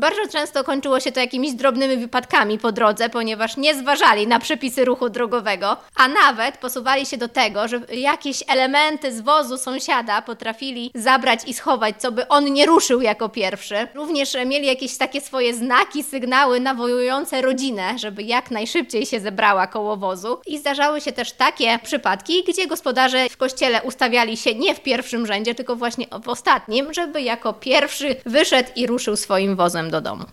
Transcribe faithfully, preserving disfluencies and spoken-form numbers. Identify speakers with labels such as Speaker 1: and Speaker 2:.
Speaker 1: Bardzo często kończyło się to jakimiś drobnymi wypadkami po drodze, ponieważ nie zważali na przepisy ruchu drogowego, a nawet posuwali się do tego, że jakieś elementy z wozu sąsiada potrafili zabrać i schować, co by on nie ruszył jako pierwszy. Również mieli jakieś takie swoje znaki, sygnały nawołujące rodzinę, żeby jak najszybciej się zebrała koło wozu. I zdarzały się też takie przypadki, gdzie gospodarze w kościele ustawiali się nie w pierwszym rzędzie, tylko właśnie w ostatnim, żeby jako pierwszy wyszedł i ruszył swoim wozem do domu.